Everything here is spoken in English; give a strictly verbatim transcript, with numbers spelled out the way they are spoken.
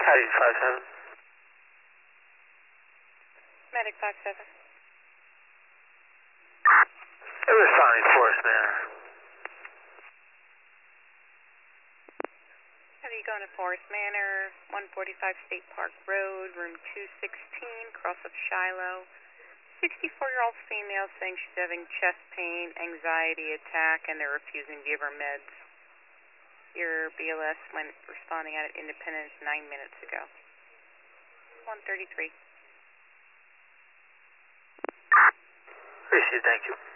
eight five seven. Medic five seven. It was Sonny Forest Manor. Have you gone to Forest Manor, one forty-five State Park Road, room two sixteen, cross of Shiloh. sixty-four-year-old female saying she's having chest pain, anxiety attack, and they're refusing to give her meds. Your B L S went responding out at Independence nine minutes ago. one thirty-three. Appreciate it, thank you.